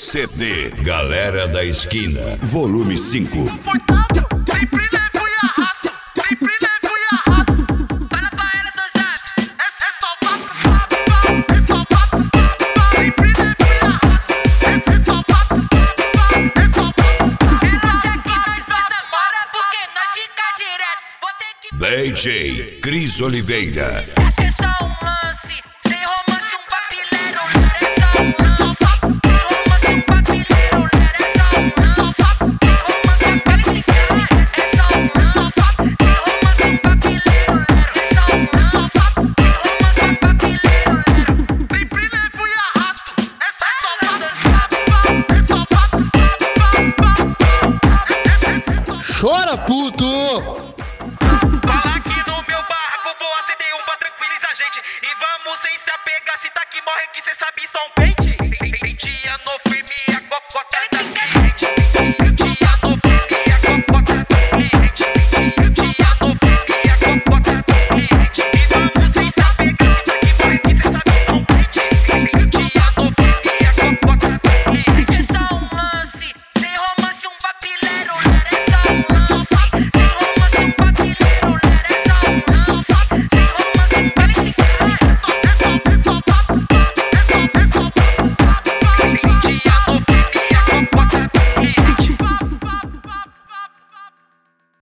CD Galera da Esquina, volume 5. Sempre levo e arrasto, sempre levo e arrasto. Fala pra elas no zap, é só papo, é só papo. Sempre levo e arrasto, é só papo, é só papo. Ela já que nós namora porque nós fica direto. Vou ter que DJ Cris Oliveira. esse é só um lance, sem romance um papilero. É só um lance, sem romance um papilero. É só um lance, sem romance um papilero. É só um lance, sem romance um papilero. É só um lance, sem romance um papilero. Sempre levo e arrasto, é só papo, é só papo. Chora, puto!